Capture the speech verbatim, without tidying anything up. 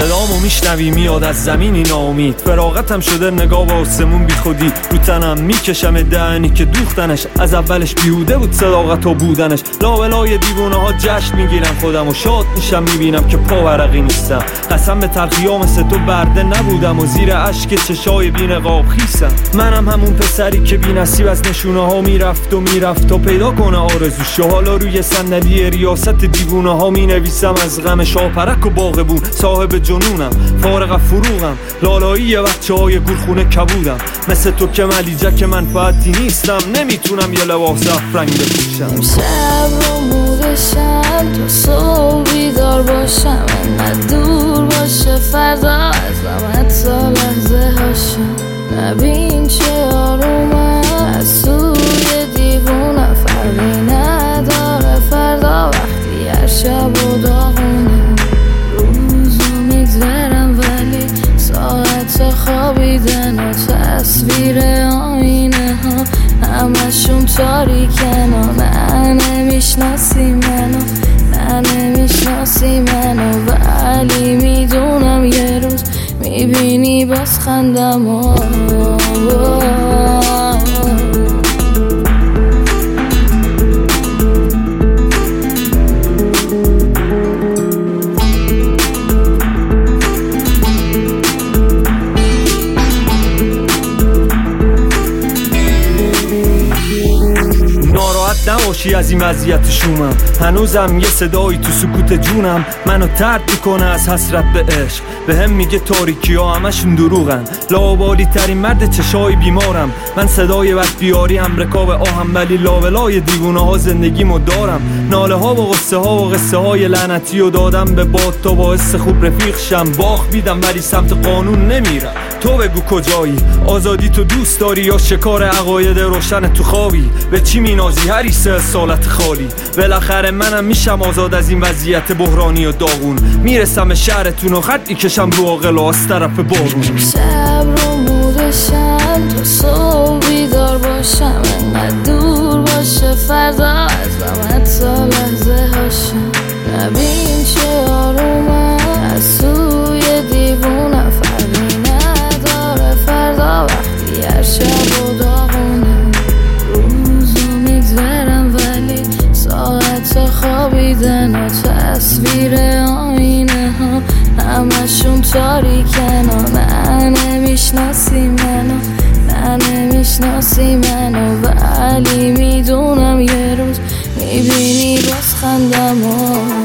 صدامو میشنوی میاد از زمینی ناامید، فراغتم شده نگاه به آسمون بی خودی، رو تنم میکشم دهنی که دوختنش، از اولش بیهوده بود صداقت و بودنش. لابلای دیوونه ها جشن میگیرم خودم و شاد میشم میبینم که پاورقی نیستم. قسم به تلخیام مثل تو برده نبودم و زیر اشک چشای بی نقاب خیسم. منم همون پسری که بی نصیب از نشونه ها میرفت و میرفت تا پیدا کنه آرزوشو. حالا روی صندلی ریاست دیوونه ها مینویسم از غم شاپرک و باغبون. صاحب جنونم، فارغ از فروغم، لالایی بچه های گورخونه کبودم. مثل تو که ملیجک منفعتی نیستم، نمیتونم یه لباس افرنگ بپوشم. شب رو مودشم تا صبح بیدار باشم، انقدر دور باشه فردا ازم حتی لحظه هاشم. نبین چه آرومه از سوی دیوونه، فرقی نداره فردا وقتی هر شب و داغونه. روزو میگذرم ولی ساعت خوابیدن و تصویر آینه ها همشون تاریکن و نه نمیشناسی منو، نه نمیشناسی منو، ولی میدونم یه روز میبینی باز خندم و نباشی از این وضعیت شومم. هنوزم یه صدایی تو سکوت جونم منو طرد میکنه از حسرت به عشق. به هم میگه تاریکی ها همشون دروغن، لابالی ترین مرد چشای بیمارم. من صدای بد بیاری هم رکاب آهم، ولی لاولای دیوونه ها زندگیمو دارم. ناله ها و قصه ها و قصه های لعنتی و دادم به باد تا باعث خوب رفیق شم. باخ بیدم ولی سمت قانون نمیرم. تو بگو کجایی، آزادی تو دوست داری یا شکار عقاید روشن تو خوابی؟ به چی مینازی هری سه سالت خالی؟ بالاخره منم میشم آزاد از این وضعیت بحرانی و داغون. میرسم به شهرتون و خط میکشم رو آقل از طرف بارون. شب رو مودشم تا صبح بیدار باشم، انقدر دور باشه فردا ازم حتی لحظه هاشم. نبین چه آرومه از سوی دیوونه، فرقی نداره فردا وقتی هر شب و داغونه. روزو میگذرم ولی ساعت خوابیدن و تصویر آینه ها همشون تاریکن و نه نمیشناسی منو، نه نمیشناسی منو، ولی میدونم یه روز میبینی باز خندم و